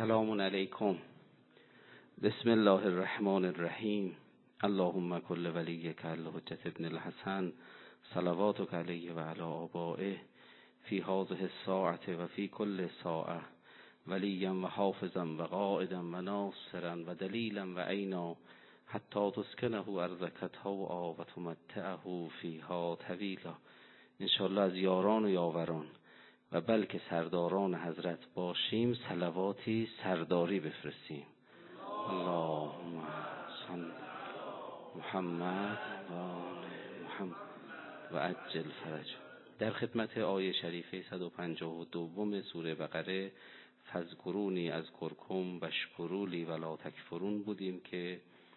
سلام علیکم. بسم الله الرحمن الرحیم. اللهم کل ولیک الحجة ابن الحسن صلواتک علیه و علی آبائه فی هذه الساعة و فی کل ساعة ولیا و حافظا و قائدا و ناصرا و دلیلا و عینا حتی تسکنه ارضک طوعا و تمتعه فیها طویلا. انشاءالله از یاران و یاوران و بلکه سرداران حضرت باشیم صلواتی سرداری بفرستیم. اللهم صل محمد و آل محمد و عجل فرج. در خدمت آیه شریفه 152 سوره بقره فاذکرونی اذکرکم واشکروا لی ولا تکفرون بودیم که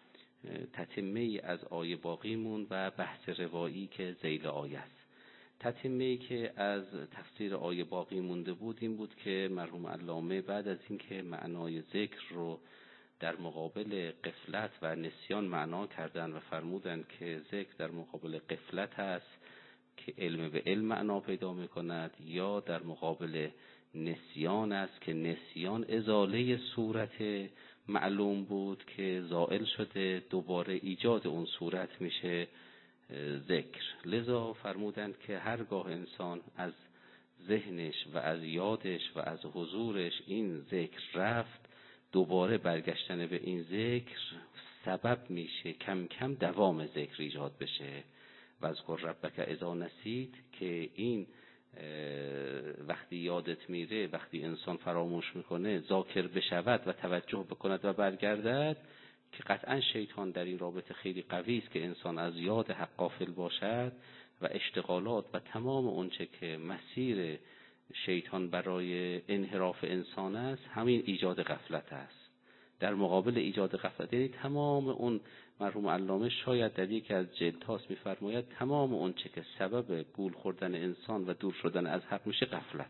تتمه از آیه باقی موند و بحث روایی که ذیل آیه است. تتمه‌ای که از تفسیر آیه باقی مونده بود این بود که مرحوم علامه بعد از اینکه معنای ذکر رو در مقابل غفلت و نسیان معنا کردن و فرمودن که ذکر در مقابل غفلت است که علم به علم معنا پیدا می‌کند، یا در مقابل نسیان است که نسیان ازاله صورت معلوم بود که زائل شده، دوباره ایجاد اون صورت میشه ذکر. لذا فرمودند که هرگاه انسان از ذهنش و از یادش و از حضورش این ذکر رفت، دوباره برگشتن به این ذکر سبب میشه کم کم دوام ذکر ایجاد بشه. و اذکر ربک اذا نسیت، که این وقتی یادت میره، وقتی انسان فراموش میکنه ذاکر بشود و توجه بکند و برگردد، که قطعا شیطان در این رابطه خیلی قوی است که انسان از یاد حق غافل باشد و اشتغالات و تمام اونچه که مسیر شیطان برای انحراف انسان است همین ایجاد غفلت است. در مقابل ایجاد غفلت یعنی تمام اون، مرحوم علامه شاید در یکی از جلدهاست می‌فرماید تمام اونچه که سبب گول خوردن انسان و دور شدن از حق میشه غفلت،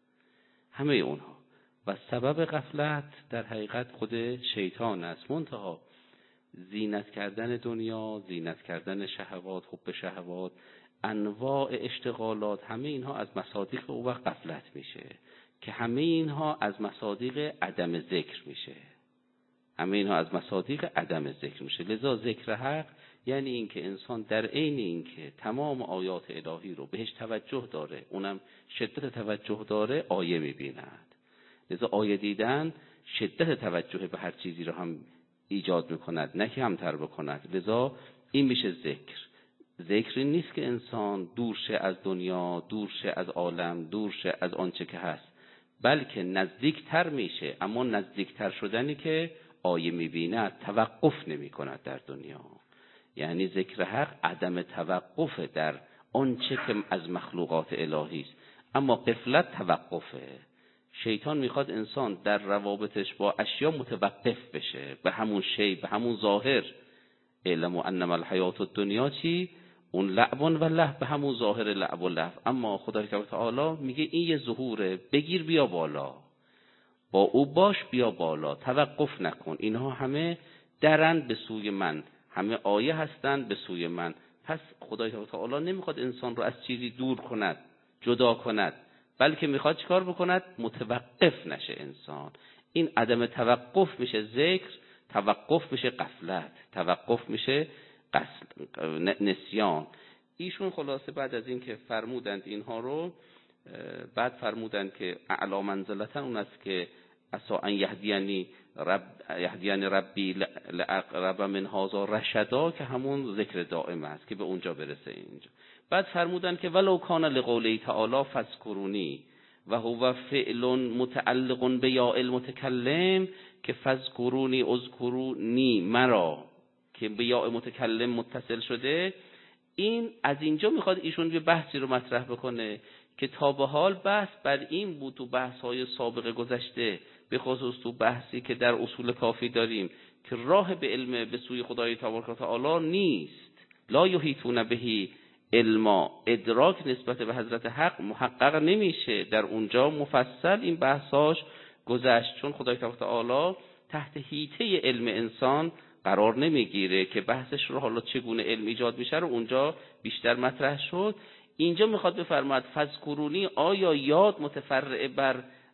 همه اونها، و سبب غفلت در حقیقت خود شیطان است. منتها زینت کردن دنیا، زینت کردن شهوات، حب شهوات، انواع اشتغالات، همه اینها از مصادیق او وقت غفلت میشه، که همه اینها از مصادیق عدم ذکر میشه، همه اینها از مصادیق عدم ذکر میشه. لذا ذکر حق یعنی این که انسان در عین این که تمام آیات الهی رو بهش توجه داره، اونم شدت توجه داره، آیه میبیند. لذا آیه دیدن شدت توجه به هر چیزی رو هم ایجاد میکند، نه که همتر بکند. لذا این میشه ذکر. ذکر نیست که انسان دور شه از دنیا، دور شه از عالم، دور شه از آنچه که هست، بلکه نزدیکتر میشه. اما نزدیکتر شدنی که آیه میبیند توقف نمیکند در دنیا، یعنی ذکر حق عدم توقف در آنچه که از مخلوقات الهی است. اما غفلت توقفه. شیطان میخواد انسان در روابطش با اشیا متوقف بشه به همون شی، به همون ظاهر. علم و انما الحیات الدنیا چی؟ اون لعب و لهو، به همون ظاهر لعب و لهو. اما خدای تعالی میگه این یه ظهوره، بگیر بیا بالا، با او باش بیا بالا، توقف نکن. اینها همه درند به سوی من، همه آیه هستند به سوی من. پس خدای تعالی نمیخواد انسان رو از چیزی دور کند، جدا کند، بلکه میخواد چیکار بکند؟ متوقف نشه انسان. این عدم توقف میشه ذکر، توقف میشه غفلت، توقف میشه نسیان. ایشون خلاصه بعد از این که فرمودند اینها رو، بعد فرمودند که اعلی منزلتن اون است که عسی ان یهدینی ربی لاقرب من هذا رشدا، که همون ذکر دائم است که به اونجا برسه اینجا. بعد فرمودن که ولو کان لقوله تعالی فذکرونی و هو فعل متعلق به یا المتکلم، که فذکرونی اذکرونی مرا که به یا متکلم متصل شده. این از اینجا میخواد ایشون یه بحثی رو مطرح بکنه که تا به حال بحث بر این بود تو بحث‌های سابق گذشته، به خصوص تو بحثی که در اصول کافی داریم، که راه به علم به سوی خدای تبارک و تعالی نیست. لا یحیطون به علما، ادراک نسبت به حضرت حق محقق نمیشه. در اونجا مفصل این بحثاش گذشت، چون خدای تبارک و تعالی تحت حیطه علم انسان قرار نمیگیره که بحثش رو حالا چگونه علم ایجاد میشه رو اونجا بیشتر مطرح شد. اینجا میخواد بفرماید فذکرونی، آیا یاد متفرع بر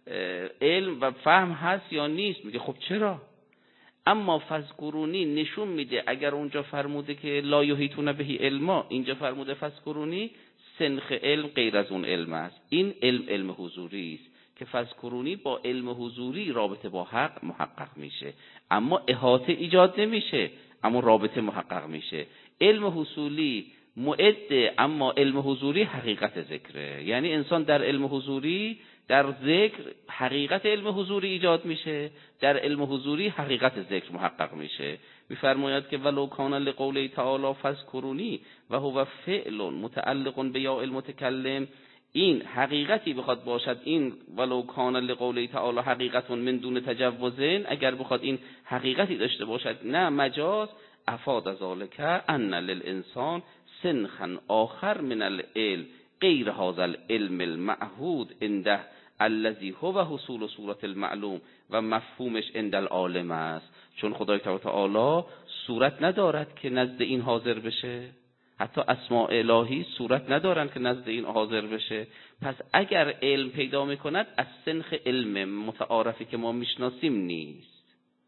علم و فهم هست یا نیست؟ میگه خب چرا؟ اما فذکرونی نشون میده اگر اونجا فرموده که لا یحیطون به علما، اینجا فرموده فذکرونی، سنخ علم غیر از اون علم است. این علم حضوری است که فذکرونی با علم حضوری رابطه با حق محقق میشه، اما احاطه ایجاد نمیشه، اما رابطه محقق میشه. علم حصولی معده، اما علم حضوری حقیقت ذکره. یعنی انسان در علم حضوری، در ذکر حقیقت علم حضوری ایجاد میشه، در علم حضوری حقیقت ذکر محقق میشه. میفرماید که ولو کان لقوله تعالی فذکرونی و هو فعل متعلق به یا المتکلم، این حقیقتی بخواد باشد، این ولو کان لقوله تعالی حقیقت من دون تجوزن، اگر بخواد این حقیقتی داشته باشد نه مجاز، افاد ذلک ان للانسان سنخا آخر من العلم غیر هذا العلم المعهود عنده الذي هو حصول صورت المعلوم و مفهومش عند العالم است. چون خدای تعالی صورت ندارد که نزد این حاضر بشه، حتی اسماء الهی صورت ندارن که نزد این حاضر بشه. پس اگر علم پیدا میکند از سنخ علم متعارفی که ما میشناسیم نیست.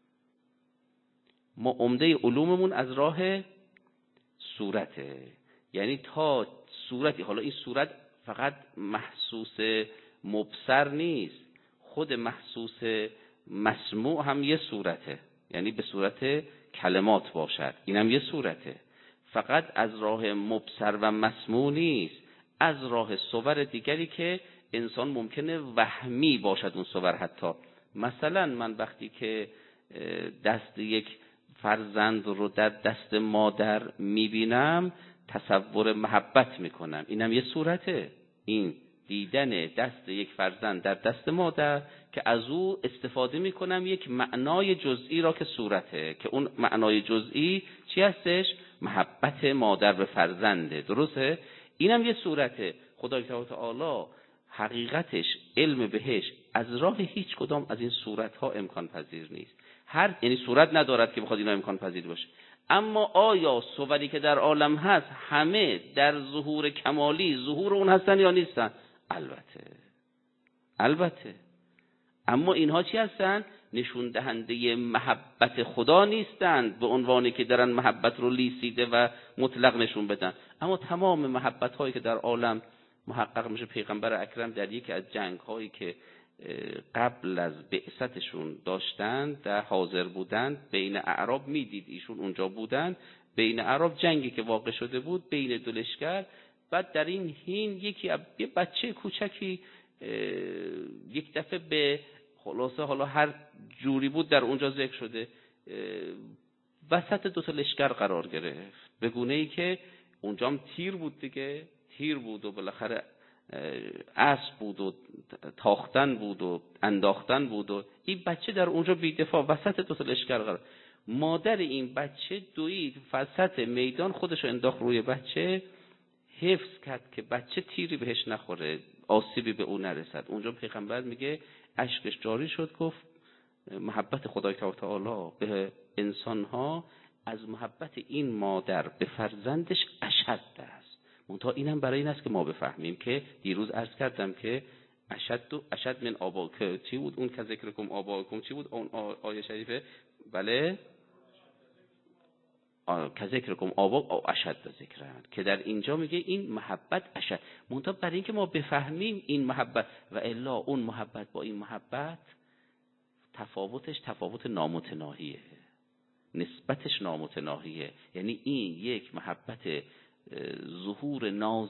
ما عمده علوممون از راه صورته، یعنی تا صورتی، حالا این صورت فقط محسوس مبصر نیست، خود محسوس مسموع هم یه صورته، یعنی به صورت کلمات باشد، اینم یه صورته. فقط از راه مبصر و مسموع نیست، از راه صور دیگری که انسان ممکنه وهمی باشد اون صور. حتی مثلا من وقتی که دست یک فرزند رو در دست مادر میبینم تصور محبت میکنم، اینم یه صورته. این دیدن دست یک فرزند در دست مادر که از او استفاده میکنم یک معنای جزئی را که صورته، که اون معنای جزئی چی هستش؟ محبت مادر به فرزنده، درسته؟ اینم یه صورته. خدای تعالی حقیقتش، علم بهش از راه هیچ کدام از این صورتها امکان پذیر نیست. یعنی صورت ندارد که بخواد اینا امکان پذیر باشه. اما آیا صوری که در عالم هست همه در ظهور کمالی ظهور اون هستن یا نیستن؟ البته. اما اینها چی هستن؟ نشون دهنده محبت خدا نیستند به عنوانی که درن محبت رو لیسیده و مطلق نشون بدن. اما تمام محبت هایی که در عالم محقق میشه، پیغمبر اکرم در یکی از جنگ هایی که قبل از بعثتشون داشتن، در حاضر بودند، بین اعراب میدید ایشون اونجا بودند، بین اعراب جنگی که واقع شده بود بین دو لشکر. بعد در این حین یه بچه کوچکی یک دفعه به خلاصه حالا هر جوری بود در اونجا ذکر شده وسط دو تا لشکر قرار گرفت، به گونه ای که اونجا هم تیر بود دیگه، تیر بود و بالاخره اسب بود و تاختن بود و انداختن بود و این بچه در اونجا بی‌دفاع وسط دو تا لشکر قرار. مادر این بچه دوید وسط میدان، خودشو انداخت روی بچه، حفظ کرد که بچه تیری بهش نخوره، آسیبی به اون نرسد. اونجا پیغمبر میگه اشکش جاری شد، گفت محبت خدای تعالی به انسانها از محبت این مادر به فرزندش اشد است. منتها اینم برای این است که ما بفهمیم که دیروز عرض کردم که اشد من آباکم چی بود؟ اون که ذکرکم آباکم چی بود؟ اون آیه شریفه، بله، که ذکرکم آبا اشد ذکرن، که در اینجا میگه این محبت اشد. منتها برای اینکه ما بفهمیم این محبت و الا اون محبت با این محبت تفاوتش تفاوت نامتناهیه، نسبتش نامتناهیه. یعنی این یک محبت ظهور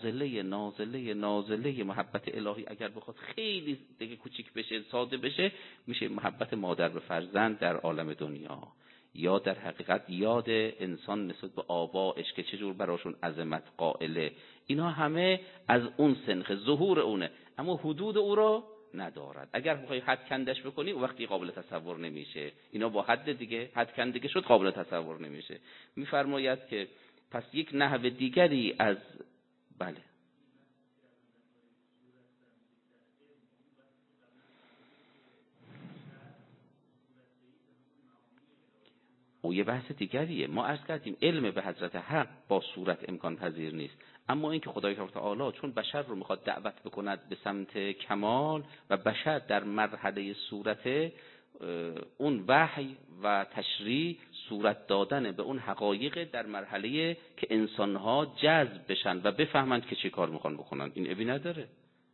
نازله محبت الهی اگر بخواد خیلی دیگه کوچیک بشه، ساده بشه، میشه محبت مادر به فرزند در عالم دنیا، یا در حقیقت یاد انسان نسبت به آبائش که چجور براشون عظمت قائله. اینا همه از اون سنخ ظهور اونه، اما حدود او رو ندارد. اگر بخوای حد کندش بکنی وقتی قابل تصور نمیشه. اینا با حد دیگه حد کندگی شد، قابل تصور نمیشه. میفرماید که پس یک نحو دیگری از بله او یه بحث دیگریه. ما عرض کردیم علم به حضرت حق با صورت امکان پذیر نیست، اما اینکه خدای تعالی چون بشر رو میخواد دعوت بکند به سمت کمال و بشر در مرحله صورت، اون وحی و تشریع صورت دادن به اون حقایق در مرحله که انسانها جذب بشن و بفهمند که چه کار میخوان بکنن. این ابی نداره.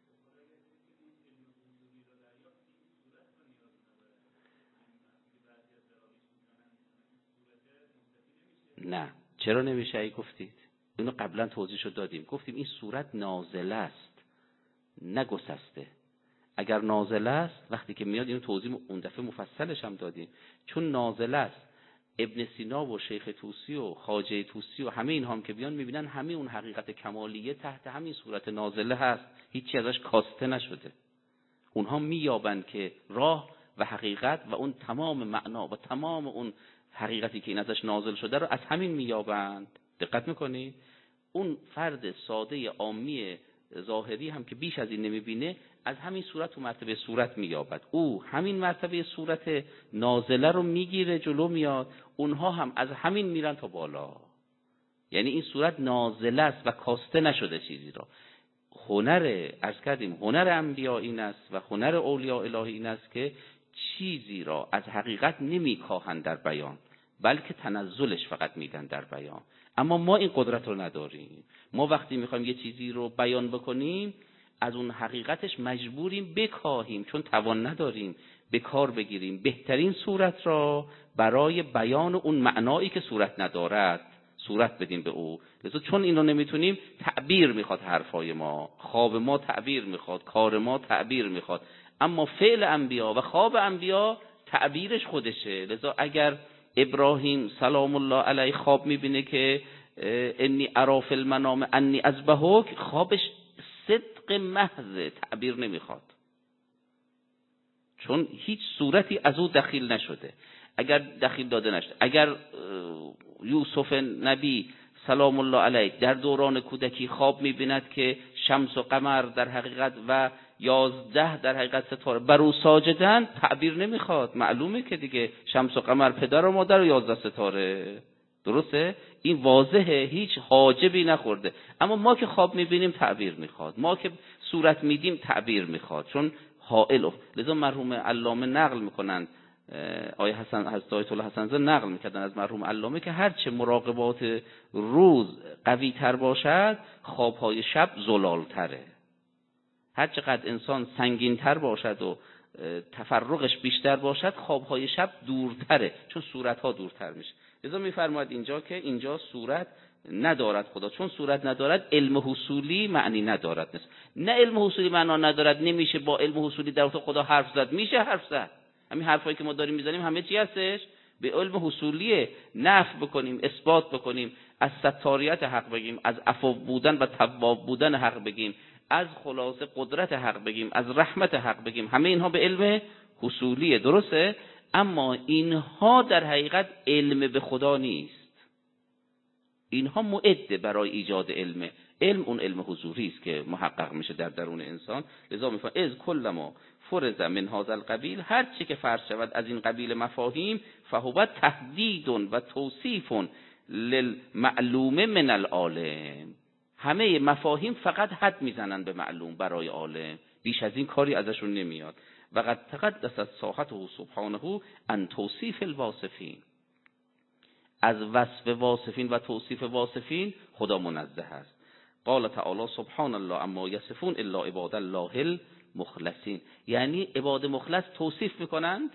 نه چرا نمیشه؟ ای گفتید اینو قبلا توضیحشو دادیم، گفتیم این صورت نازله است نه گسسته. اگر نازله است وقتی که میاد، اینو توضیح اون دفعه مفصلش هم دادیم، چون نازله است ابن سینا و شیخ طوسی و خواجه طوسی و همه اینها هم که بیان میبینن همه اون حقیقت کمالیه تحت همین صورت نازله هست، هیچی ازش کاسته نشده. اونها مییابند که راه و حقیقت و اون تمام معنا و تمام اون حقیقتی که این ازش نازل شده رو از همین مییابند. دقت میکنی؟ اون فرد ساده عامی ظاهری هم که بیش از این نمیبینه، از همین صورت و مرتبه صورت مییابد. او همین مرتبه صورت نازله رو میگیره جلو میاد، اونها هم از همین میرن تا بالا. یعنی این صورت نازله است و کاسته نشده چیزی را. هنر عرض کردیم هنر انبیا این است و هنر اولیاء الهی این است که چیزی را از حقیقت نمیکاهند در بیان، بلکه تنزلش فقط میدن در بیان. اما ما این قدرت رو نداریم. ما وقتی میخوایم یه چیزی رو بیان بکنیم، از اون حقیقتش مجبوریم بکاهیم، چون توان نداریم به کار بگیریم بهترین صورت را برای بیان اون معنایی که صورت ندارد صورت بدیم به او. لذا چون این رو نمیتونیم، تعبیر میخواد حرفای ما، خواب ما تعبیر میخواد، کار ما تعبیر میخواد. اما فعل انبیا و خواب انبیا تعبیرش خودشه. لذا اگر ابراهیم سلام الله علیه خواب میبینه که انی ارا فی المنام انی اذبحک، خوابش صدق محض، تعبیر نمیخواد، چون هیچ صورتی از او دخیل نشده. اگر دخیل داده نشده، اگر یوسف نبی سلام الله علیه در دوران کودکی خواب میبیند که شمس و قمر در حقیقت و 11 در حقیقت ستاره بر او ساجدن، تعبیر نمیخواد. معلومه که دیگه شمس و قمر پدر و مادر و 11 ستاره، درسته؟ این واضحه، هیچ حاجبی نخورده. اما ما که خواب میبینیم تعبیر میخواد، ما که صورت میدیم تعبیر میخواد، چون حائل. لذا مرحوم علامه نقل میکنند، آیه حسن حضرت آیت الله حسن زاده نقل میکردن از مرحوم علامه که هرچه مراقبات روز قوی تر باشد، خوابهای شب زلال تره. هر چقدر انسان سنگین تر باشد و تفرقش بیشتر باشد، خوابهای شب دورتره، چون صورتها دورتر میشه. لذا میفرماید اینجا که اینجا صورت ندارد خدا، چون صورت ندارد علم حصولی معنی ندارد. نه علم حصولی معنا ندارد، نمیشه با علم حصولی در واقع خدا حرف زد. میشه حرف زد. همین حرفایی که ما داریم میزنیم همه چی هستش به علم حصولیه. نفی بکنیم، اثبات بکنیم، از ستاریت حق بگیم، از عفو بودن و تواب بودن حق بگیم، از خلاصه قدرت حق بگیم، از رحمت حق بگیم، همه اینها به علم حصولیه. درسته؟ اما اینها در حقیقت علم به خدا نیست. اینها معده برای ایجاد علم. علم اون علم حضوری است که محقق میشه در درون انسان. لذا میفهمه از کل ما فرض من هذا القبیل، هر چی که فرض شود از این قبیل مفاهیم، فهو تحدید و توصیف للمعلوم من العالم. همه مفاهیم فقط حد میزنن به معلوم برای عالم، بیش از این کاری ازشون نمیاد. و قد تقدست ساحته سبحانه ان توصیف الواصفین، از وصف واصفین و توصیف واصفین خدا منزه است. قال تعالی سبحان الله اما یصفون الا عباد الله المخلصین. یعنی عباد مخلص توصیف میکنند،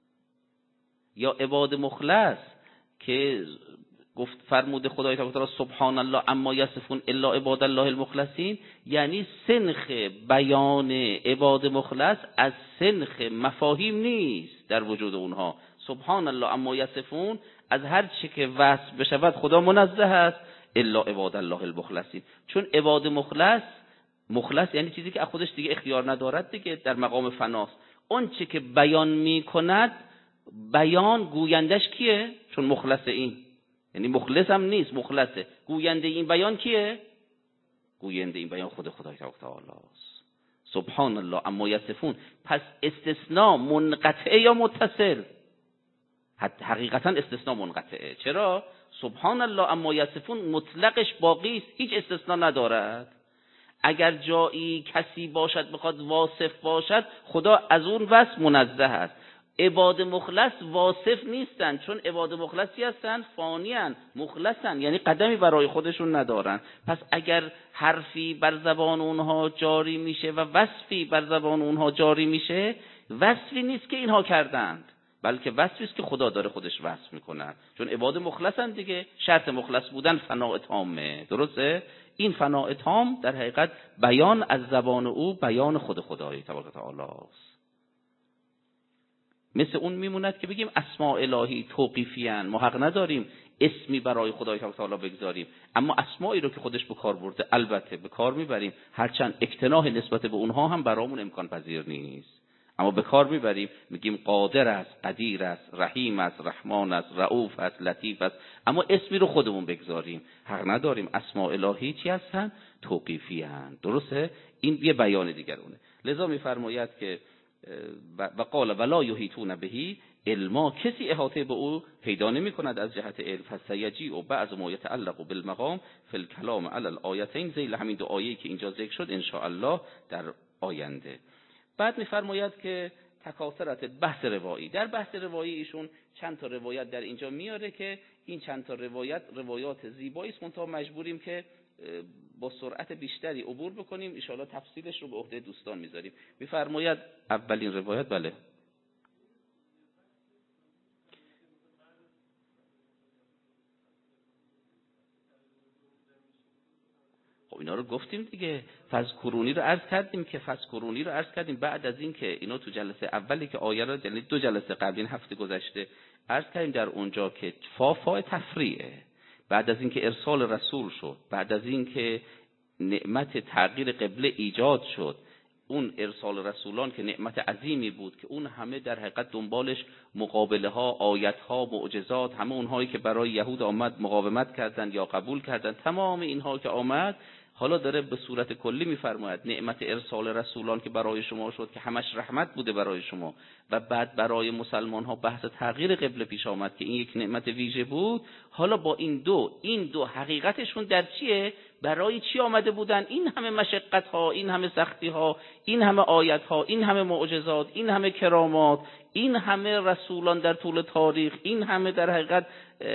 یا عباد مخلص که گفت فرموده خدای تعالی سبحان الله اما یصفون الا عباد الله المخلصین، یعنی سنخ بیان عباد مخلص از سنخ مفاهیم نیست در وجود اونها. سبحان الله اما یصفون، از هر چی که وصف بشود خدا منزه است، الا عباد الله المخلصین. چون عباد مخلص یعنی چیزی که از خودش دیگه اختیار ندارد، دیگه در مقام فناست. اون چی که بیان میکند، بیان گویندش کیه؟ چون مخلص این، یعنی مخلص هم نیست، مخلصه. گوینده این بیان کیه؟ گوینده این بیان خود خدای تعالی است. سبحان الله اما یصفون. پس استثناء منقطع یا متصل؟ حقیقتا استثناء منقطعه. چرا؟ سبحان الله اما یصفون مطلقش باقی است، هیچ استثناء ندارد. اگر جایی کسی باشد بخواد واصف باشد، خدا از اون وصف منزه است. عباد مخلص واصف نیستن، چون عباد مخلصی هستن فانیان، مخلصن، یعنی قدمی برای خودشون ندارن. پس اگر حرفی بر زبان اونها جاری میشه و وصفی بر زبان اونها جاری میشه، وصفی نیست که اینها کردند، بلکه وصفی است که خدا داره خودش وصف میکنه. چون عباد مخلصن دیگه، شرط مخلص بودن فناء تامه. درسته؟ این فناء تام در حقیقت بیان از زبان او بیان خود خدای تبارک و تعالی است. مثل اون میموند که بگیم اسماء الهی توقیفیان، ما حق نداریم اسمی برای خدای تبارک و تعالی بگذاریم، اما اسمایی رو که خودش به کار برده البته به کار میبریم، هرچند اکتناح نسبت به اونها هم برامون امکان پذیر نیست، اما به کار میبریم. میگیم قادر است، قدیر است، رحیم است، رحمان است، رؤوف است، لطیف است، اما اسمی رو خودمون بگذاریم حق نداریم. اسماء الهی چی هستن؟ توقیفیان. درسته؟ این یه بیان دیگرونه. لذا میفرماید که و قال ولا یحیطون به علما، کسی احاطه به او پیدا نمی کند از جهت علم. فسیجیء بعض ما یتعلق بالمقام فی الکلام علی الآیتین، ذیل همین دو آیه‌ای که اینجا ذکر شد ان شاء الله در آینده. بعد میفرماید که تکاثرت بحث روایی. در بحث روایی ایشون چند تا روایت در اینجا میاره که این چند تا روایات زیبایی است، منتها مجبوریم که با سرعت بیشتری عبور بکنیم، ان شاء الله تفصیلش رو به عهده دوستان میذاریم. میفرماید اولین روایت، بله خب اینا رو گفتیم دیگه. فذکرونی رو عرض کردیم بعد از این که اینا تو جلسه اولی که آیه رو، یعنی 2 جلسه قبل، این هفته گذشته عرض کردیم در اونجا که فا تفریعه. بعد از این که ارسال رسول شد، بعد از این که نعمت تغییر قبله ایجاد شد، اون ارسال رسولان که نعمت عظیمی بود که اون همه در حقیقت دنبالش مقابله ها، آیت ها، معجزات، همه اونهایی که برای یهود آمد مقاومت کردند یا قبول کردند، تمام اینها که آمد، حالا داره به صورت کلی میفرماید نعمت ارسال رسولان که برای شما شد که همش رحمت بوده برای شما، و بعد برای مسلمان ها بحث تغییر قبله پیش آمد که این یک نعمت ویژه بود. حالا با این دو حقیقتشون در چیه؟ برای چی آمده بودن؟ این همه مشقت ها، این همه سختی ها، این همه آیت ها، این همه معجزات، این همه کرامات، این همه رسولان در طول تاریخ، این همه در حقیقت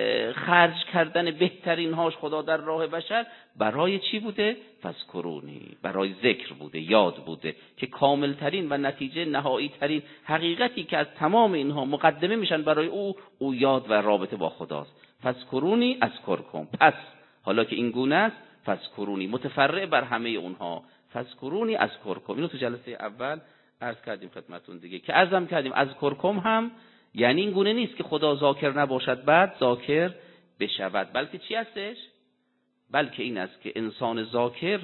خرج کردن بهترین هاش خدا در راه بشر، برای چی بوده؟ فذکرونی، برای ذکر بوده، یاد بوده که کامل ترین و نتیجه نهایی ترین حقیقتی که از تمام اینها مقدمه میشن برای او یاد و رابطه با خداست. فذکرونی اذکرکم. پس حالا که این گونه است، فذکرونی متفرع بر همه اونها، فذکرونی اذکرکم. اینو تو جلسه اول عرض کردیم خدمتون دیگه، که عرضم کردیم اذکرکم هم یعنی این گونه نیست که خدا ذاکر نباشد بعد ذاکر بشود، بلکه چی هستش؟ بلکه این است که انسان ذاکر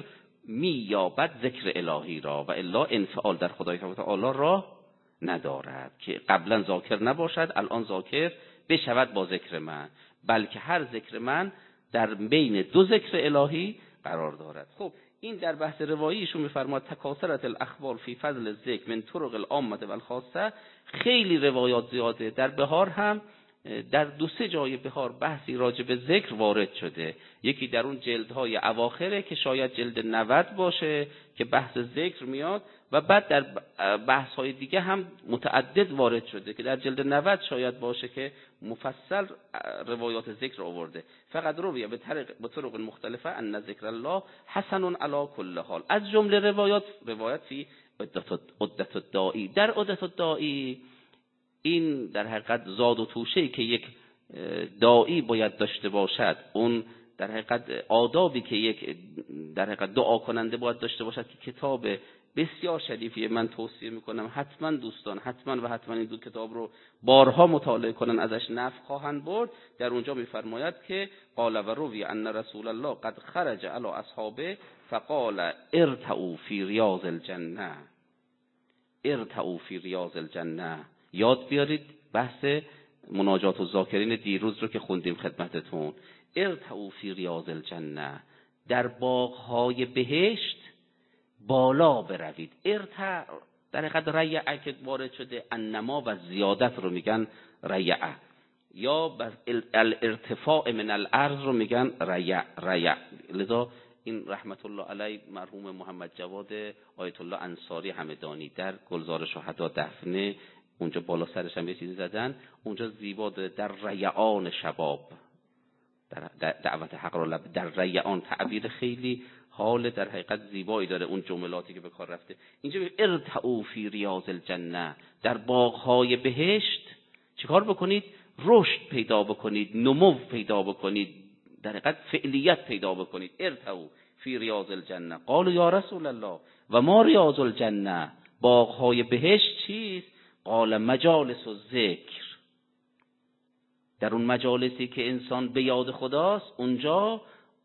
مییابد ذکر الهی را، و الا انفعال در خدای تعالی را ندارد که قبلا ذاکر نباشد الان ذاکر بشود با ذکر من، بلکه هر ذکر من در بین 2 ذکر الهی قرار دارد. خب این در بحث رواییشون میفرماد تکاثرت الاخبار فی فضل الذکر من طرق العامه و الخاصه. خیلی روایات زیاده. در بهار هم در 2-3 جای بهار بحثی راجع به ذکر وارد شده. یکی در اون جلدهای اواخره که شاید جلد 90 باشه که بحث ذکر میاد، و بعد در بحث‌های دیگه هم متعدد وارد شده که در جلد 90 شاید باشه که مفصل روایات ذکر آورده. فقط رویه به طرق مختلفه ان ذکر الله حسن علی کل حال. از جمله روایات فی عدت الداعی. در عدت الداعی این در حقیقت زاد و توشه‌ای که یک داعی باید داشته باشد، اون در حقیقت آدابی که یک در حقیقت دعا کننده باید داشته باشد، که کتاب بسیار شریفیه. من توصیه میکنم حتما دوستان حتما این 2 کتاب رو بارها مطالعه کنن، ازش نفع خواهند برد. در اونجا میفرماید که قال و روی ان رسول الله قد خرج علی اصحابه فقال ارتعوا فی ریاض الجنه. ارتعوا فی ریاض الجنه. یاد بیارید بحث مناجات الذاکرین دیروز رو که خوندیم خدمتتون. ارتعوا فی ریاض الجنه، در باغ‌های بهشت بالا بروید. ارتع در حقیقت ریعه که وارد شده، انما و زیادت رو میگن ریعه. یا بر الارتفاع من الارض رو میگن ریع. لذا این رحمت الله علیه مرحوم محمد جواد آیت الله انصاری همدانی در گلزار شهدا دفنه، اونجا بالا سرش هم یه چیزی زدن، اونجا زیبا داره در ریعان شباب، در دعوت حق را لب در ریعان، تعبیر خیلی حال در حقیقت زیبایی داره اون جملاتی که به کار رفته. اینجا ارتعوا فی ریاض الجنه، در باغ‌های بهشت چیکار بکنید؟ رشد پیدا بکنید، نمو پیدا بکنید، در حقیقت فعلیت پیدا بکنید. ارتعوا فی ریاض الجنه. قالوا یا رسول الله و ما ریاض الجنه، باغ‌های بهشت چیست؟ قال مجالس الذکر، در اون مجالسی که انسان به یاد خداست، اونجا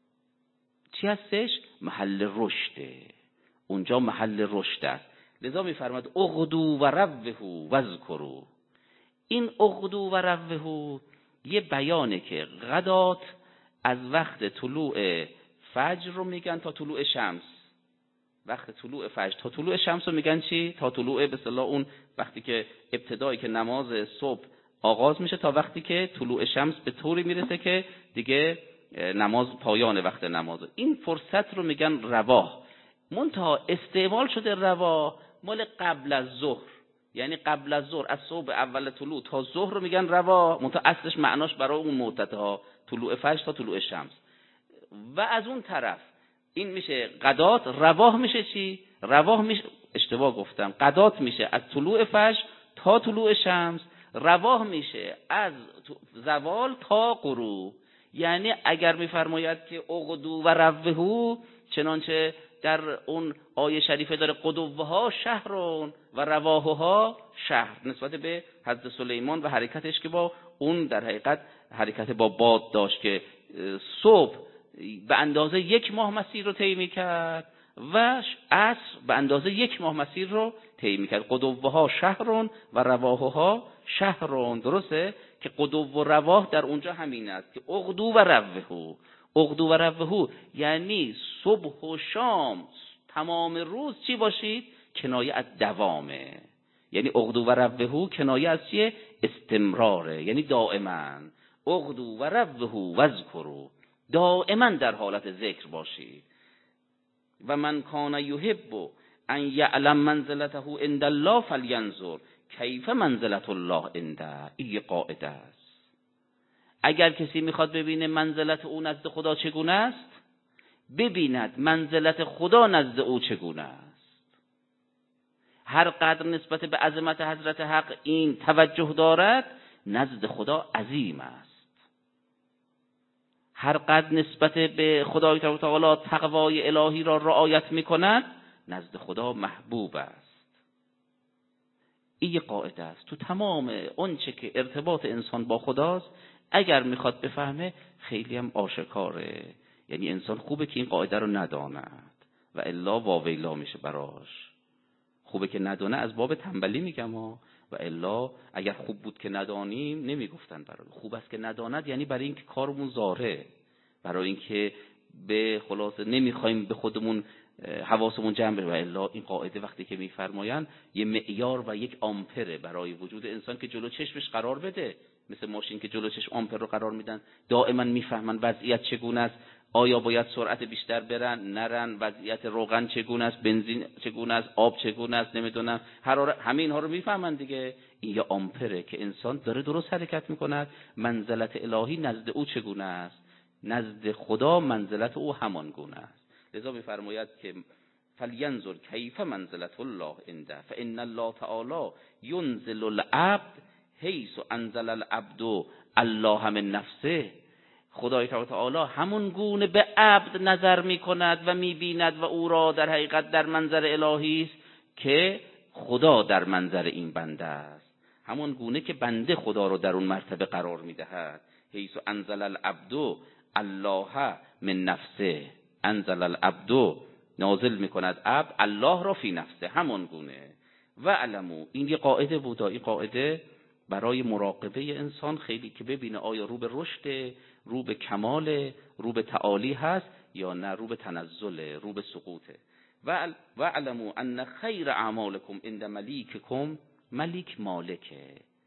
چی هستش؟ محل رشده، اونجا محل رشد است. لذا می‌فرماد اغدوا و روحوا واذکروا. این اغدوا و روحوا یه بیانه که غدات از وقت طلوع فجر رو میگن تا طلوع شمس، وقت طلوع فجر تا طلوع شمس رو میگن چی؟ تا طلوع به اصطلاح اون وقتی که ابتدایی که نماز صبح آغاز میشه تا وقتی که طلوع شمس به طوری میرسه که دیگه نماز پایان وقت نماز. این فرصت رو میگن رواح. منتها استعمال شده رواح مال قبل از ظهر، یعنی قبل از ظهر، از صبح اول طلوع تا ظهر رو میگن رواح، منتها اصلش معناش برای اون مدتها طلوع فجر تا طلوع شمس. و از اون طرف این میشه غدات، رواح میشه چی؟ رواح میشه، اشتباه گفتم، غدات میشه از طلوع فجر تا طلوع شمس، رواح میشه از زوال تا غروب. یعنی اگر میفرماید که اغدوا و روحوا، چنانچه در اون آیه شریفه داره قدوها شهرون و رواحها شهر، نسبت به حضرت سلیمان و حرکتش که با اون در حقیقت حرکت با باد داشت که صبح به اندازه 1 ماه مسیر رو طی می‌کرد و عصر به اندازه 1 ماه مسیر رو طی می‌کرد. قدوها شهرون و رواحها شهرون. درسته که قدو و رواح در اونجا همین است که اغدو و روحوا. اغدو و روحوا یعنی صبح و شام تمام روز چی باشید؟ کنایه از دوامه. یعنی اغدو و روحوا کنایه از چیه؟ استمراره، یعنی دائما. اغدو و روحوا واذکروا، دائما در حالت ذکر باشید. و من کان یحب ان یعلم منزلته عند الله فلینظر کیف منزلت الله عنده. این قاعده است. اگر کسی میخواد ببینه منزلت او نزد خدا چگونه است، ببیند منزلت خدا نزد او چگونه است. هر قدر نسبت به عظمت حضرت حق این توجه دارد، نزد خدا عظیم است. هر قدر نسبت به خدای تعالی تقوای الهی را رعایت میکند، نزد خدا محبوب است. این قاعده است تو تمام اونچه که ارتباط انسان با خداست. اگر میخواد بفهمه خیلی هم آشکاره. یعنی انسان خوبه که این قاعده رو نداند و الا واویلا میشه براش. خوبه که ندانه، از باب تنبلی میگم و الا اگر خوب بود که ندانیم نمیگفتن برای. خوب است که نداند، یعنی برای اینکه کارمون زاره، برای اینکه به خلاصه نمیخوایم به خودمون حواسمون جمع بشه. و الا این قاعده وقتی که میفرمایند یه معیار و یک آمپره برای وجود انسان که جلو چشمش قرار بده. مثل ماشین که جلو چشم آمپر رو قرار میدن، دائما میفهمن وضعیت چگونه است، آیا باید سرعت بیشتر برن نرن، وضعیت روغن چگونه است، بنزین چگونه است، آب چگونه است، نمیدونم حرارت، همه اینها رو میفهمن دیگه. این یه آمپره که انسان داره درست حرکت میکند. منزلت الهی نزد او چگونه است، نزد خدا منزلت او همان گونه است. لذا میفرماید که فلینظر کیف منزلت الله عنده فان الله تعالی ينزل العبد حیث انزل العبد الله من نفسه. خدای تعالی همون گونه به عبد نظر میکند و میبیند و او را در حقیقت در منظر الهی است که خدا در منظر این بنده است. همون گونه که بنده خدا رو در اون مرتبه قرار میدهد. حیث انزل العبد الله من نفسه، انزل العبد نازل میکند عبد الله را فی نفسه، همون گونه. و علمو، این یه قاعده بود، این قاعده برای مراقبه انسان خیلی که ببینه آیا رو به رشد، رو به کمال، رو به تعالی هست یا نه رو به تنزل، رو به سقوطه. و علمو ان خیر اعمالکم عند ملیککم، ملیک مالکه،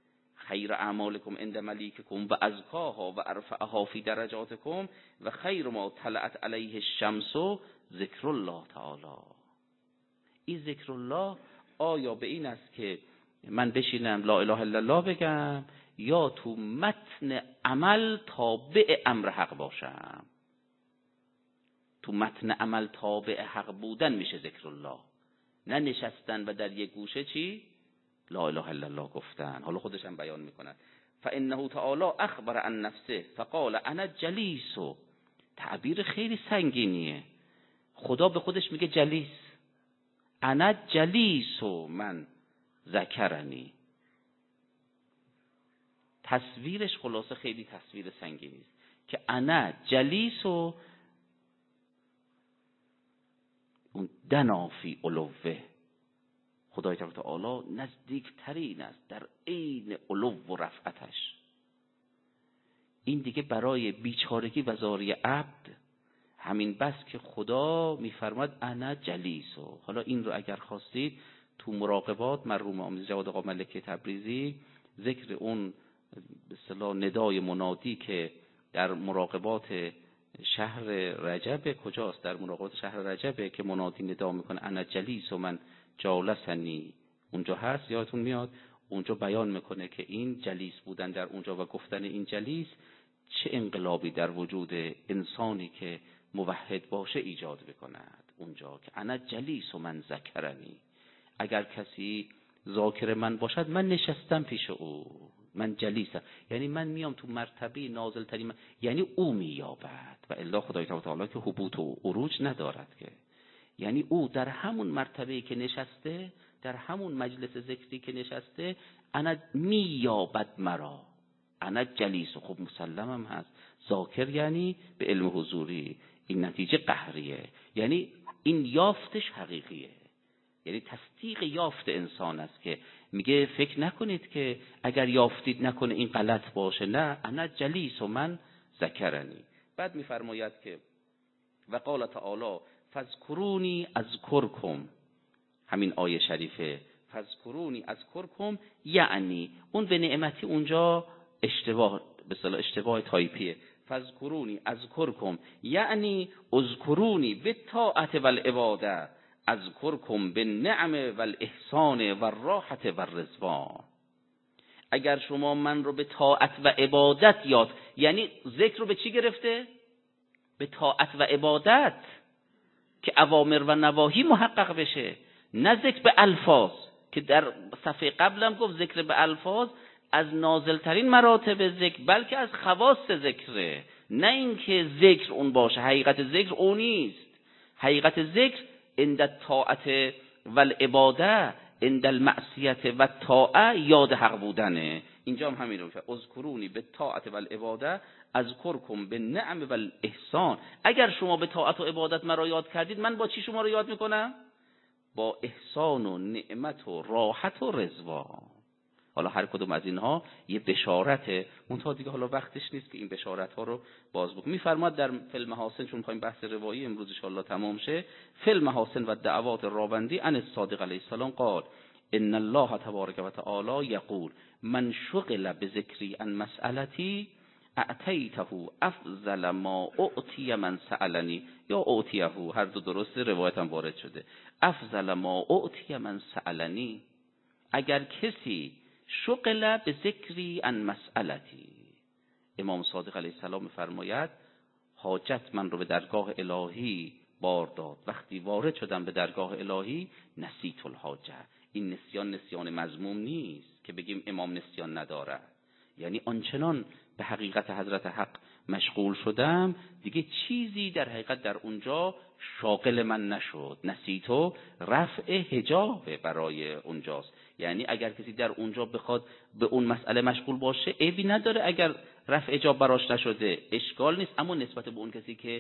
خیر اعمالکم عند ملیککم و ازکاها و ارفعها فی درجاتکم و خیر ما طلعت علیه الشمس ذکر الله تعالی. این ذکر الله آیا به این است که من بشینم لا اله الا الله بگم، یا تو متن عمل تابع امر حق باشم؟ تو متن عمل تابع حق بودن میشه ذکر الله، نه نشستن و در یک گوشه چی؟ لا اله الا الله گفتن. حالا خودش هم بیان میکنه فانه تعالی اخبر عن نفسه فقال انا جلیس. تعبیر خیلی سنگینیه. خدا به خودش میگه جلیس، انا جلیس من ذکرنی. تصویرش خلاصه خیلی تصویر سنگینی است که انا جلیس و اون دنا فی علوه، خدای تعالی نزدیکترین است در عین علو و رفعتش. این دیگه برای بیچارگی و زاری عبد همین بس که خدا میفرماد انا جلیسو. حالا این رو اگر خواستید تو مراقبات مرحوم آموزی جواد آقا ملکی تبریزی ذکر اون به اصطلاح ندای منادی که در مراقبات شهر رجب، کجاست؟ در مراقبات شهر رجبه که منادی ندا میکنه انا جلیس و من جالسنی، اونجا هست یادتون میاد؟ اونجا بیان میکنه که این جلیس بودن در اونجا و گفتن این جلیس چه انقلابی در وجود انسانی که موحد باشه ایجاد بکند. اونجا که انا جلیس و من ذکرنی، اگر کسی ذاکر من باشد من نشستم پیش او، من جلیسم، یعنی من میام تو مرتبه نازل ترین، یعنی او مییابد. و الا خدای تعالی که هبوط و عروج ندارد که، یعنی او در همون مرتبه‌ای که نشسته، در همون مجلس ذکری که نشسته، انا مییابد مرا، انا جلیس. خب مسلمم هست ذاکر یعنی به علم حضوری، این نتیجه قهریه، یعنی این یافتش حقیقیه، یعنی تصدیق یافت انسان است که میگه فکر نکنید که اگر یافتید نکنه این غلط باشه، نه انا جلیس و من ذکرنی. بعد میفرماید که و قال تعالی فذکرونی اذکرکم، همین آیه شریفه فذکرونی اذکرکم، یعنی اون به نعمتی اونجا اشتباه، به اصطلاح اشتباه تایپیه. فذکرونی اذکرکم یعنی اذکرونی بالطاعت والعباده، اذکرکم بالنعم والاحسان والراحه والرضوان. اگر شما من رو به طاعت و عبادت یاد، یعنی ذکر رو به چی گرفته؟ به طاعت و عبادت که اوامر و نواهی محقق بشه، نه ذکر به الفاظ که در صفحه قبلم گفت ذکر به الفاظ از نازلترین مراتب ذکر، بلکه از خواص ذکره، نه اینکه ذکر اون باشه. حقیقت ذکر اون نیست. حقیقت ذکر عند الطاعت والعباده، عند المعصیت و طاعه یاد حق بودنه. اینجا هم همین رو میشه اذکرونی به طاعت والعباده اذکرکم بالنعم والاحسان. اگر شما به طاعت و عبادت مرا یاد کردید، من با چی شما رو یاد میکنم؟ با احسان و نعمت و راحت و رضوان. حالا هر کدوم از اینها یه بشارته، منتها دیگه حالا وقتش نیست که این بشارت ها رو باز بکنم. میفرماد در فیلم محاسن، چون می‌خوایم بحث روایی امروز ان شاءالله تمام شه، فیلم محاسن و دعوات راوندی ان الصادق علیه السلام قال ان الله تبارک و تعالی یقول من شغل بذکری عن مسئلتی اعطیته افضل ما اعطی من سألنی، یا اعطیه، هر دو درسته، روایت هم وارد شده، افضل ما اعطی من سألنی. اگر کسی شغل به ذکری عن مسئلتی، امام صادق علیه السلام می‌فرماید حاجت من رو به درگاه الهی بار داد، وقتی وارد شدم به درگاه الهی نسیت الحاجه. این نسیان مذموم نیست که بگیم امام نسیان نداره، یعنی آنچنان به حقیقت حضرت حق مشغول شدم دیگه چیزی در حقیقت در اونجا شاغل من نشد. نسیتو رفع حجاب برای اونجاست، یعنی اگر کسی در اونجا بخواد به اون مسئله مشغول باشه عیبی نداره اگر رفع حجاب براش نشده، اشکال نیست. اما نسبت به اون کسی که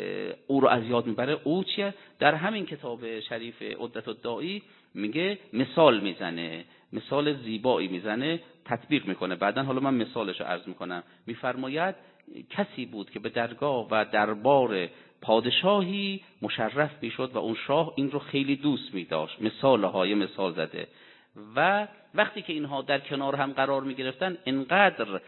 او رو از یاد میبره، او چیه؟ در همین کتاب شریف عدت الداعی میگه مثال میزنه، مثال زیبایی میزنه، تطبیق میکنه. بعدن حالا من مثالش رو عرض میکنم. میفرماید کسی بود که به درگاه و دربار پادشاهی مشرف میشد و اون شاه این رو خیلی دوست می‌داشت. مثال زده و وقتی که اینها در کنار هم قرار می گرفتن انقدر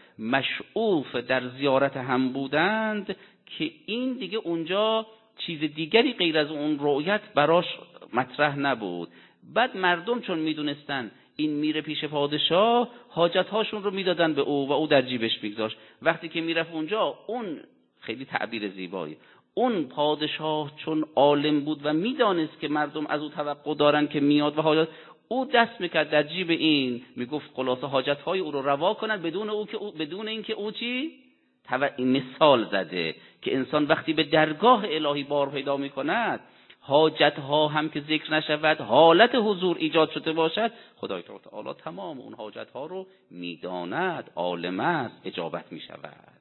مشعوف در زیارت هم بودند که این دیگه اونجا چیز دیگری غیر از اون رؤیت براش مطرح نبود. بعد مردم چون میدونستن این میره پیش پادشاه، حاجت‌هاشون رو میدادن به او و او در جیبش میگذاشت. وقتی که میرفت اونجا، اون خیلی تعبیر زیبایی، اون پادشاه چون عالم بود و میدانست که مردم از او توقع دارن که میاد و حاجت، او دست میکرد در جیب این، میگفت خلاصه حاجت‌های او رو روا کنن بدون اینکه او چی؟ این مثال زده که انسان وقتی به درگاه الهی بار پیدا میکند، حاجت‌ها هم که ذکر نشود، حالت حضور ایجاد شده باشد، خدای تعالی تمام اون حاجت‌ها رو میداند، عالم است، اجابت میشود.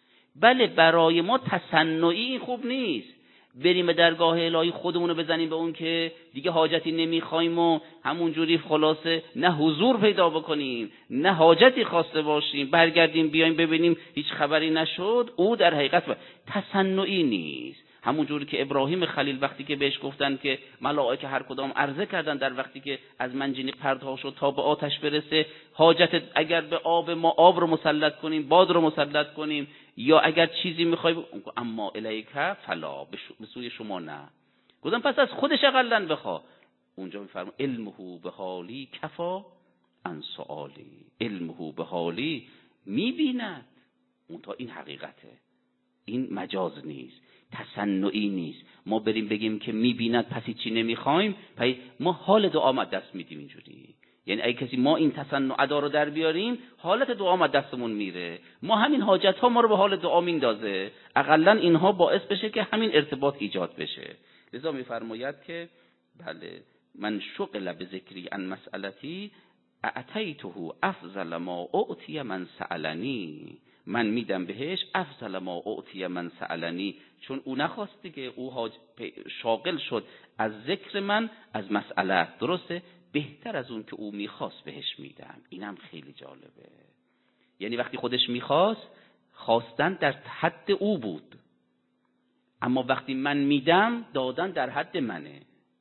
بله برای ما تصنعی خوب نیست، بریم به درگاه الهی خودمونو بزنیم به اون که دیگه حاجتی نمیخوایم و همونجوری خلاصه نه حضور پیدا بکنیم نه حاجتی خواسته باشیم، برگردیم بیایم ببینیم هیچ خبری نشد. او در حقیقت تصنعی نیست. همونجوری که ابراهیم خلیل وقتی که بهش گفتن که ملائکه هر کدام عرضه کردن در وقتی که از منجنیق پرتاب شد تا به آتش برسه، حاجت اگر به آب ما آب رو مسلط کنیم، باد رو مسلط کنیم، یا اگر چیزی میخوای اما الیک فلا، به سوی شما نه. گفتم پس از خودش اقلن بخوا. اونجا میفرما علمه به حالی کفا عن سؤالی، علمه به حالی میبیند. اون تا این حقیقته، این مجاز نیست، تصنعی نیست. ما بریم بگیم که میبیند پس چی نمیخوایم، پس ما حال دعا دست میدیم اینجوری. یعنی اگه کسی ما این تصنع ادا رو در بیاریم، حالت دعا دستمون میره، ما همین حاجت ها ما رو به حال دعا میندازه، اقلا اینها باعث بشه که همین ارتباط ایجاد بشه. لذا میفرماید که بله من شغل بذکری عن مسئلتی اعطیته افضل ما اعطی من سألنی، من میدم بهش افضل ما اعطی من سألنی، چون او نخواستی که او شاغل شد از ذکر من، از مسئله، درسته؟ بهتر از اون که او میخواست بهش میدم. اینم خیلی جالبه. یعنی وقتی خودش میخواست، خواستن در حد او بود، اما وقتی من میدم، دادن در حد منه.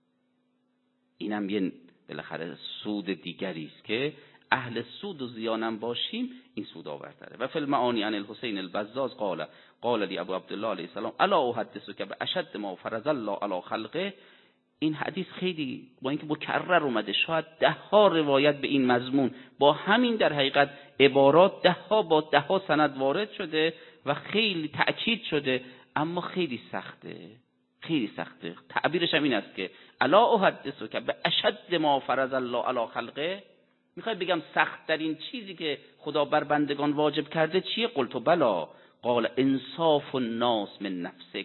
اینم یه بالاخره سود دیگری است که اهل سود و زیانم باشیم، این سود آورتره. و فی المعانی عن الحسین البزاز قال لی ابو عبدالله علیه السلام الا احدثک باشد ما فرض الله علی خلقه. این حدیث خیلی با اینکه مکرر اومده، شاید 10 روایت به این مضمون با همین در حقیقت عبارات 10 سند وارد شده و خیلی تأکید شده، اما خیلی سخته، خیلی سخته. تعبیرش هم این است که الا احدثک باشد ما فرض الله علی خلقه. میخوای بگم سخت ترین چیزی که خدا بر بندگان واجب کرده چیه؟ قلت بلا. قال انصاف الناس من نفسک.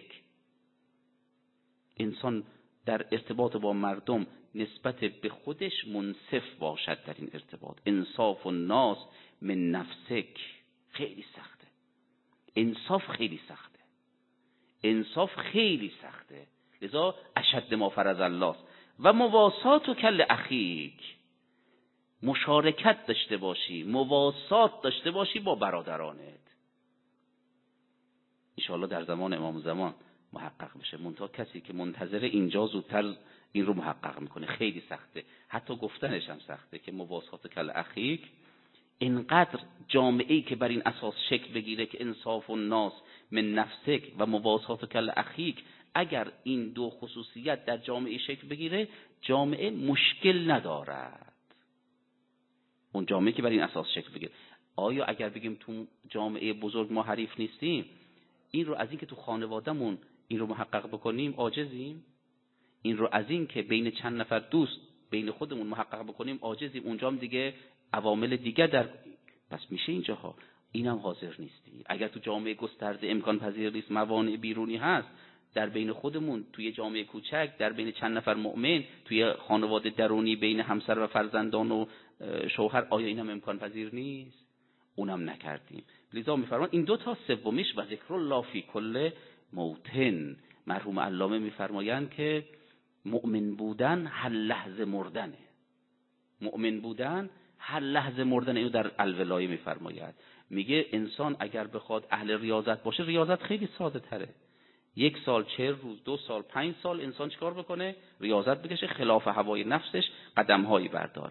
انسان در ارتباط با مردم نسبت به خودش منصف باشد در این ارتباط. انصاف الناس من نفسک. خیلی سخته. انصاف خیلی سخته. انصاف خیلی سخته. لذا اشد ما فرض الله. و مواسات و کل اخیک، مشارکت داشته باشی، مواسات داشته باشی با برادرانت. انشاءالله در زمان امام زمان محقق بشه. منتها کسی که منتظر اینجا زودتر این رو محقق میکنه. خیلی سخته، حتی گفتنش هم سخته که مواسات کل اخیک. اینقدر جامعه‌ای که بر این اساس شکل بگیره که انصاف الناس من نفسک و مواسات کل اخیک، اگر این دو خصوصیت در جامعه شکل بگیره، جامعه مشکل ندارد. اون جامعه که بر این اساس شکل بگیره. آیا اگر بگیم تو جامعه بزرگ ما حریف نیستیم، این رو از این که تو خانوادهمون این رو محقق بکنیم عاجزیم؟ این رو از این که بین چند نفر دوست بین خودمون محقق بکنیم عاجزیم؟ اونجا هم دیگه عوامل دیگه در پس میشه اینجاها اینم حاضر نیستی. اگر تو جامعه گسترده امکان پذیر نیست، موانع بیرونی هست، در بین خودمون توی جامعه کوچک، در بین چند نفر مؤمن، توی خانواده درونی بین همسر و فرزندان و شوهر، آیا اینم امکان پذیر نیست؟ اونم نکردیم. لذا میفرمان این دو تا سومیش و ذکر الله فی کل موطن. مرحوم علامه میفرمایند که مؤمن بودن هر لحظه مردنه. مؤمن بودن هر لحظه مردنه. اینو در الولایه میفرماید، میگه انسان اگر بخواد اهل ریاضت باشه، ریاضت خیلی ساده تره. 1 سال 40 روز، 2 سال 5 سال انسان چیکار بکنه؟ ریاضت بکشه، خلاف هوای نفسش قدم‌هایی بردارد.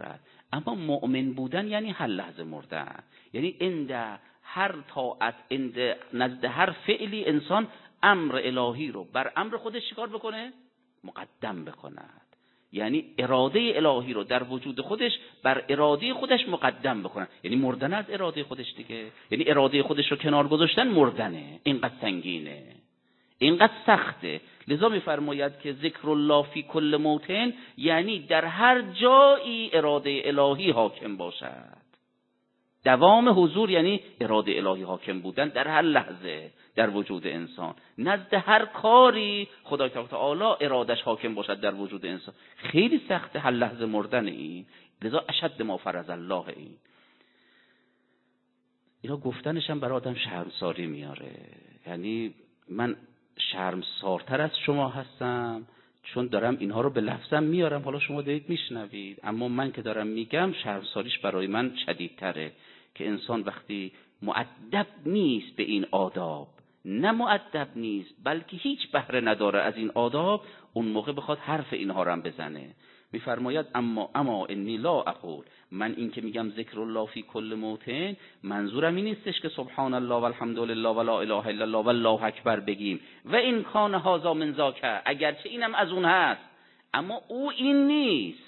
اما مؤمن بودن یعنی هر لحظه مردن، یعنی عند هر طاعت، نزد هر فعلی انسان امر الهی رو بر امر خودش چیکار بکنه؟ مقدم بکند. یعنی اراده الهی رو در وجود خودش بر اراده خودش مقدم بکنه، یعنی مردن از اراده خودش دیگه، یعنی اراده خودش رو کنار گذاشتن مردنه. اینقدر سنگینه، اینقدر سخته. لذا میفرماید که ذکر الله فی کل موطن یعنی در هر جایی اراده الهی حاکم باشد. دوام حضور یعنی اراده الهی حاکم بودن در هر لحظه در وجود انسان. نزد هر کاری خدای تعالی ارادش حاکم باشد در وجود انسان. خیلی سخته هر لحظه مردن این. لذا اشد ما فرض الله اینا گفتنش هم برای آدم شرمساری میاره. یعنی من شرمسارتر از شما هستم چون دارم اینها رو به لفظم میارم، حالا شما دارید میشنوید، اما من که دارم میگم شرمساریش برای من شدیدتره که انسان وقتی مؤدب نیست به این آداب، نه مؤدب نیست بلکه هیچ بهره نداره از این آداب، اون موقع بخواد حرف اینها رو هم بزنه. میفرماید اما انی لا اقول، من این که میگم ذکر الله فی کل موطن منظورم این نیستش که سبحان الله و الحمد لله و لا اله الا الله و الله اکبر بگیم و این کان هذا من ذاک، اگرچه اینم از اون هست اما او این نیست.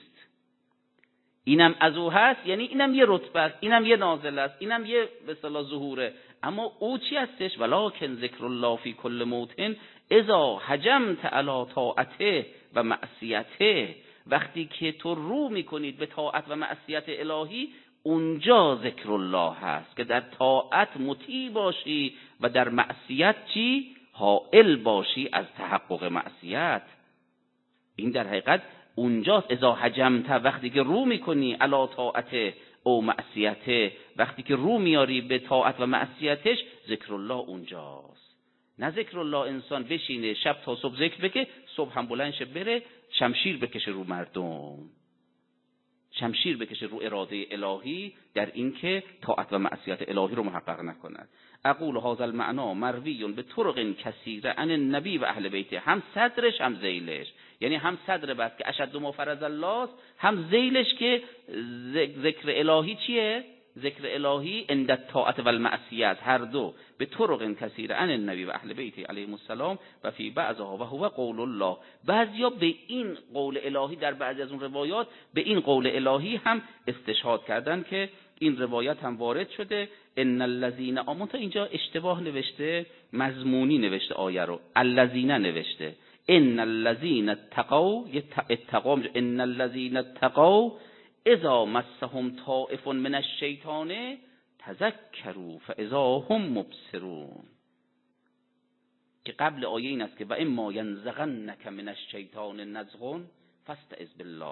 اینم از او هست یعنی اینم یه رتبه است، اینم یه نازل است، اینم یه به اصطلاح ظهوره، اما او چی هستش؟ ولکن ذکر الله فی کل موطن اذا حجمت علی طاعته و معصیته، وقتی که تو رو میکنید به طاعت و معصیت الهی اونجا ذکر الله هست که در طاعت مطیع باشی و در معصیت چی؟ حائل باشی از تحقق معصیت. این در حقیقت اونجاست. اذا حجمت، وقتی که رو میکنی علی طاعته او معصیته، وقتی که رو میاری به طاعت و معصیتش، ذکر الله اونجاست. نه ذکر الله انسان بشینه شب تا صبح ذکر بکه، صبح هم بلند شه بره شمشیر بکشه رو مردم، شمشیر بکشه رو اراده الهی در این که طاعت و معصیت الهی رو محقق نکند. اقول هذا المعنى مروی به طرق کثیره عن النبی و اهل بیته، هم صدرش هم ذیلش، یعنی هم صدر بس که اشد ما فرض الله، هم ذیلش که ذکر الهی چیه؟ ذکر الهی عند الطاعت و المعصیت، هر دو به طرق کثیره عن النبی و اهل بیته علیهم السلام و فی بعضها و هو قول الله. بعضیا به این قول الهی در بعضی از اون روایات به این قول الهی هم استشهاد کردن که این روایت هم وارد شده ان الذين آمنوا. تا اینجا اشتباه نوشته، مضمونی نوشته آیه رو، الذين نوشته ان الذين اتقوا، اتقوا ان الذين اتقوا اذا مسهم طائف من الشیطان تذکروا فاذا هم مبصرون، که قبل آیه این است که و اما ینزغنک من الشیطان نزغ فاستعذ بالله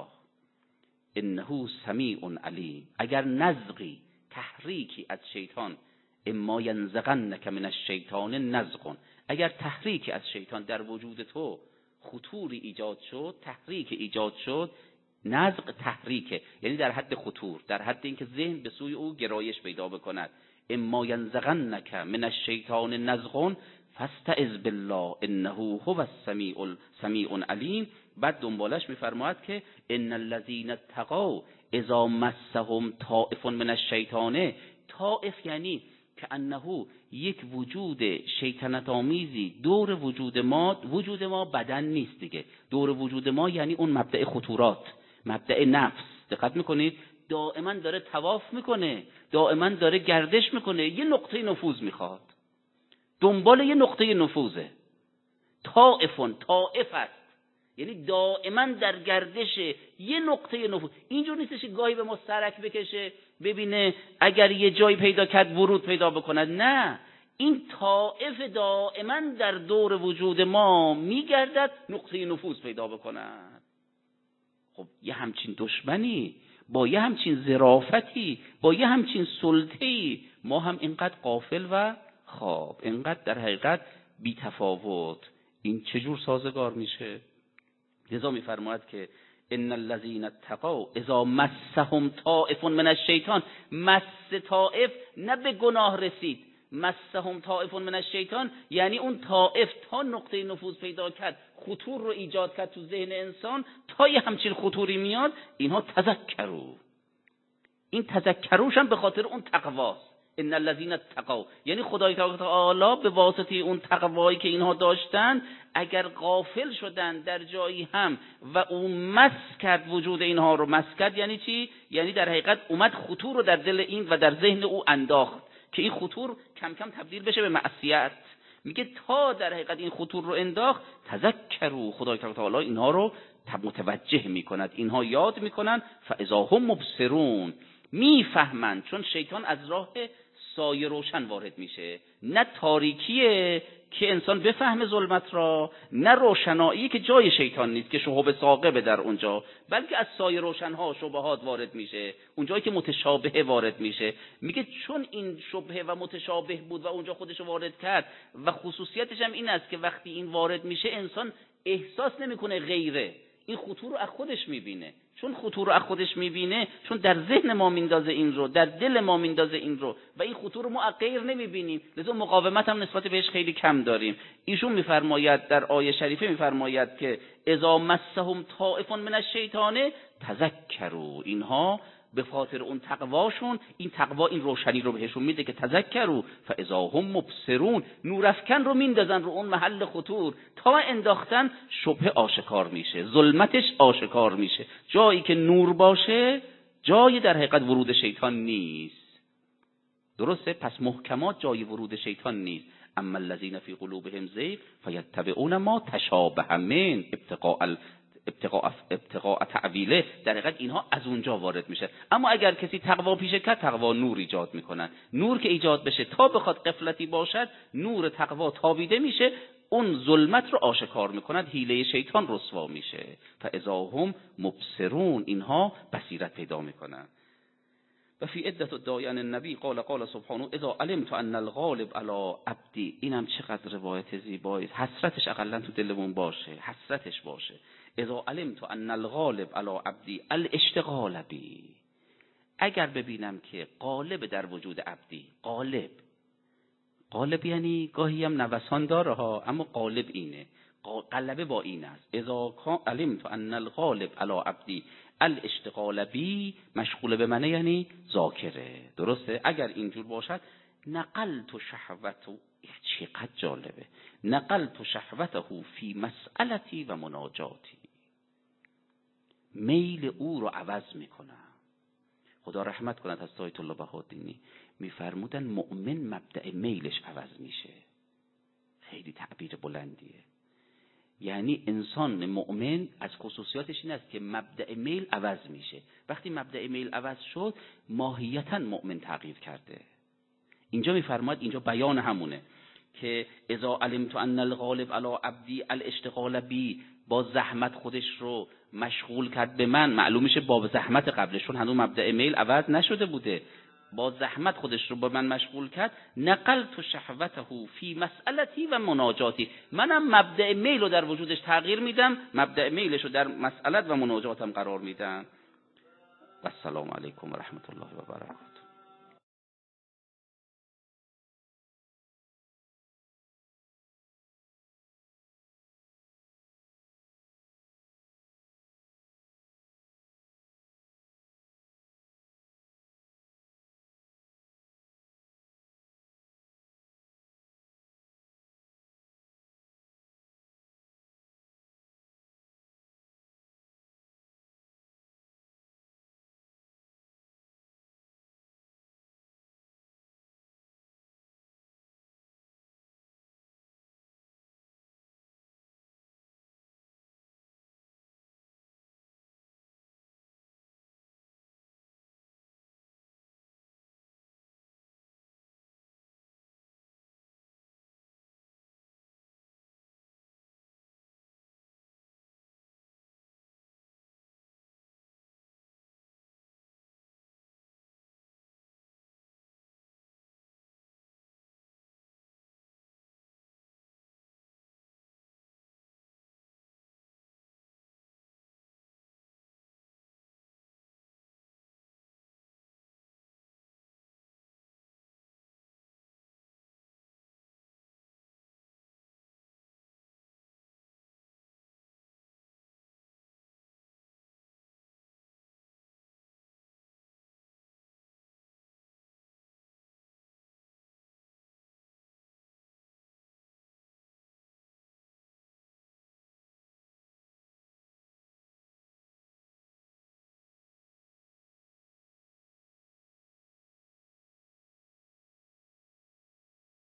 انه سمیع علیم. اگر نزغی، تحریکی از شیطان، اما ینزغنک من الشیطان نزغ، اگر تحریکی از شیطان در وجود تو خطوری ایجاد شد، تحریک ایجاد شد، نزغ تحریکه یعنی در حد خطور، در حد اینکه ذهن به سوی او گرایش پیدا بکند. اما ینزغنک من الشیطان نزغ فاستعذ بالله انه هو السمیع علیم. بعد دنبالش میفرماید که ان الذين اتقوا اذا مسهم طائف من الشیطان، طائف یعنی که انه یک وجود شیطنت آمیزی دور وجود ما، وجود ما بدن نیست دیگه، دور وجود ما یعنی اون مبدأ خطورات، مبدأ نفس. دقت میکنید دائما داره طواف میکنه، دائما داره گردش میکنه، یه نقطه نفوذ میخواد، دنبال یه نقطه نفوذه. طائف است یعنی دائما در گردش یه نقطه نفوذ. اینجور نیستش که گاهی به ما سرک بکشه ببینه اگر یه جای پیدا کرد ورود پیدا بکند، نه، این طائف دائما در دور وجود ما میگردد نقطه نفوذ پیدا بکند. خب یه همچین دشمنی با یه همچین ظرافتی با یه همچین سلطه‌ای، ما هم اینقدر غافل و خواب، اینقدر در حقیقت بی تفاوت، این چجور سازگار میشه؟ لذا میفرماید که ان الذين اتقوا اذا مسهم طائف من الشیطان، مس طائف نه به گناه رسید، مسهم طائف من الشیطان یعنی اون طائف تا نقطه نفوذ پیدا کرد، خطور رو ایجاد کرد تو ذهن انسان، تا یه همچین خطوری میاد، اینها تذکروا، این تذکروش هم به خاطر اون تقواست. ان الذين اتقوا، یعنی خدای تعالی به واسطه اون تقوایی که اینها داشتن اگر غافل شدن در جایی هم و اون مس کرد وجود اینها رو، مس کرد یعنی چی؟ یعنی در حقیقت اومد خطور رو در دل این و در ذهن او انداخت که این خطور کم کم تبدیل بشه به معصیت. میگه تا در حقیقت این خطور رو انداخت، تذکروا، خدای تعالی اینها رو متوجه میکند، اینها یاد میکنن، فاذا هم مبصرون، میفهمند. چون شیطان از راه سایه روشن وارد میشه، نه تاریکیه که انسان بفهمه ظلمت را، نه روشنایی که جای شیطان نیست که شهب ثاقبه در اونجا، بلکه از سایه روشنها شبهات وارد میشه، اونجایی که متشابه وارد میشه. میگه چون این شبهه و متشابه بود و اونجا خودش وارد کرد و خصوصیتش هم این است که وقتی این وارد میشه انسان احساس نمیکنه غیره، این خطور رو از خودش میبینه. چون خطور رو از خودش میبینه، چون در ذهن ما میندازه این رو، در دل ما میندازه این رو و این خطور رو ما از غیر نمیبینیم، لذا مقاومت هم نسبت بهش خیلی کم داریم. ایشون میفرماید در آیه شریفه میفرماید که اذا مسهم طائف من الشیطان تذکروا، اینها به خاطر اون تقواشون، این تقوا این روشنی رو بهشون میده که تذکروا فاذا هم مبصرون، نورافکن رو میندازن رو اون محل خطور، تا انداختن شبهه آشکار میشه، ظلمتش آشکار میشه. جایی که نور باشه جای در حقیقت ورود شیطان نیست. درسته؟ پس محکمات جای ورود شیطان نیست. اما الذين في قلوبهم زيغ فيتبعون ما تشابه من ابتغاء تعویله، در حقیقت اینها از اونجا وارد میشه. اما اگر کسی تقوا پیشه کرد، تقوا نور ایجاد میکنن. نور که ایجاد بشه تا بخواد غفلتی باشد، نور تقوا تابیده میشه، اون ظلمت رو آشکار میکند، حیله شیطان رسوا میشه. فاذا هم مبصرون، اینها بصیرت پیدا میکنن. و فی عدة الداعی عن النبی قال سبحانه اذا علمت ان الغالب علی عبدی. اینم چقدر روایت زیبایی، حسرتش اقلا تو دلمون باشه، حسرتش باشه. اذا علمت ان الغالب علی عبدی الاشتغال بی، اگر ببینم که غالب در وجود عبدی، غالب یعنی گاهی هم نوسان داره ها، اما غالب اینه، غلبه با این است. اذا علمت ان الغالب علی عبدی الاشتغال بی، مشغول به منه یعنی ذاکره. درسته؟ اگر اینجور باشد، نقلت شهوته، چقدر جالبه، نقلت شهوته فی مسئلتی و مناجاتی، میل او رو عوض میکنم. خدا رحمت کند از آیت الله بهادینی میفرمودن مؤمن مبدأ میلش عوض میشه. خیلی تعبیر بلندیه. یعنی انسان مؤمن از خصوصیاتش این است که مبدأ میل عوض میشه. وقتی مبدأ میل عوض شد، ماهیتاً مؤمن تغییر کرده. اینجا میفرماید، اینجا بیان همونه که اذا علمت ان الغالب علی عبدی الاشتغال بی، با زحمت خودش رو مشغول کرد به من. معلوم میشه با زحمت قبلشون هنوز مبدأ میل عوض نشده بوده، با زحمت خودش رو با من مشغول کرد. نقلت شهوته فی مسئلتی و مناجاتی، منم مبدأ میل رو در وجودش تغییر میدم، مبدأ میلش رو در مسئلت و مناجاتم قرار میدم. و السلام علیکم و رحمت الله و برکاته.